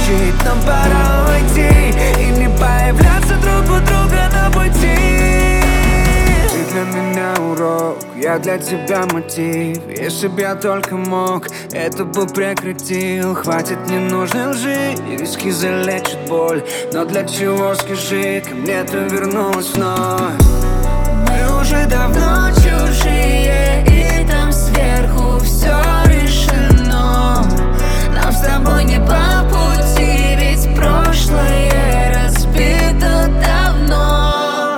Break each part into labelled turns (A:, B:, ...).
A: закончить. Нам пора уйти и не появляться друг у друга на пути. Ты для меня урок, я для тебя мотив. Если б я только мог, это бы прекратил. Хватит ненужной лжи, и риски залечат боль. Но для чего, скажи, ко мне ты вернулась вновь? Мы уже давно чужие, и там сверху все решено. Нам с тобой не по пути, ведь прошлое разбито давно.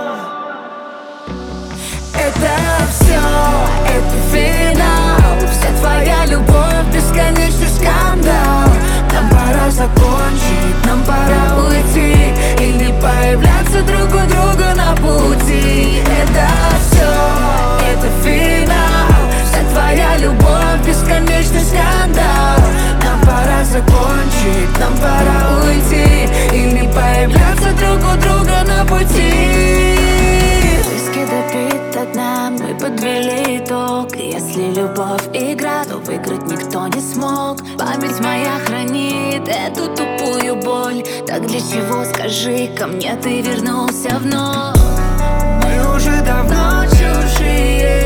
A: Это все, это финал. Вся твоя любовь, бесконечный скандал. Нам пора закончить, нам пора уйти и не появляться друг у друга на пути. Это все, это финал. Вся твоя любовь, бесконечный скандал. Нам пора закончить, нам пора уйти и не появляться друг у друга на пути. Виски допит до дна, мы подвели итог. И если любовь игра, то выиграть никто не смог. Память моя хранит эту тупую боль. Так для чего, скажи, ко мне ты вернулся вновь? Мы уже давно чужие,